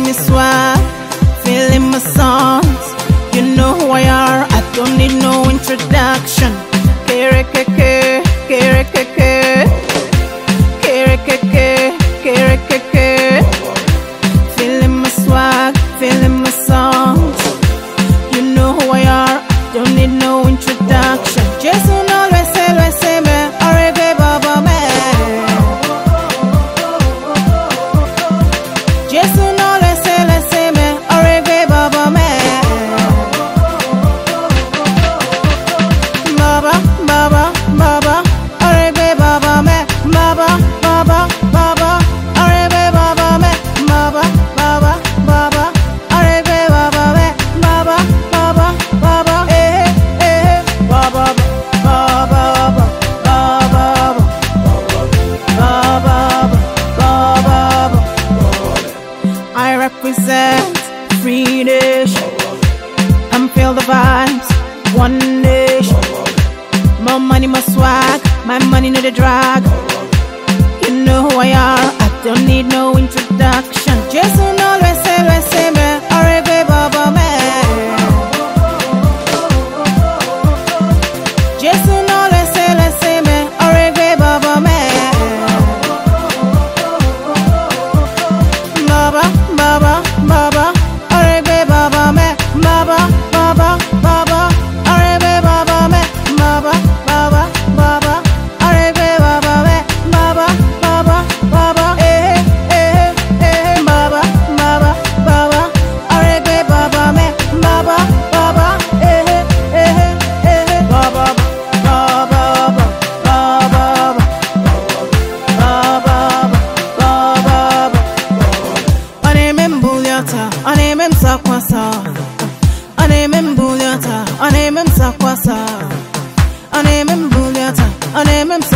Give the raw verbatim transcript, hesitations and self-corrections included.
me swag, feeling my songs. You know who I are, I don't need no introduction. Kere keke, kere keke, kere keke, kere keke. Feeling my swag, feeling my songs. You know who I are, I don't need no introduction. Just know lo sé, lo sé me, arebe baba me. Just know lo sé, lo sé me, arebe baba me. Baba, baba, baba, arebe baba me. Baba, baba, baba, arebe baba me. Baba, baba, baba, arebe baba me. Baba, baba, baba, eh, eh, baba, baba, baba, baba, baba, baba. I represent Free Nation. I'm feel the vibes, one nation. More money, more swag, my money no the drag. You know who I are, I don't need no introduction. Just know lo sé, lo sé me, arebe baba me. Just know lo sé, lo sé me, arebe baba me. Baba, baba, baba, arebe baba me. Baba, baba, baba, arebe baba me. Baba, baba, baba, arebe baba me. Baba, baba, baba, eh, eh, eh. Baba, baba, baba, arebe baba me. Baba, baba, eh, eh, eh. Baba, baba, baba, baba, baba. Anemem bulyata, anemem sakwasa. Anemem bulyata, anemem sakwasa. Anemem bulyata, anemem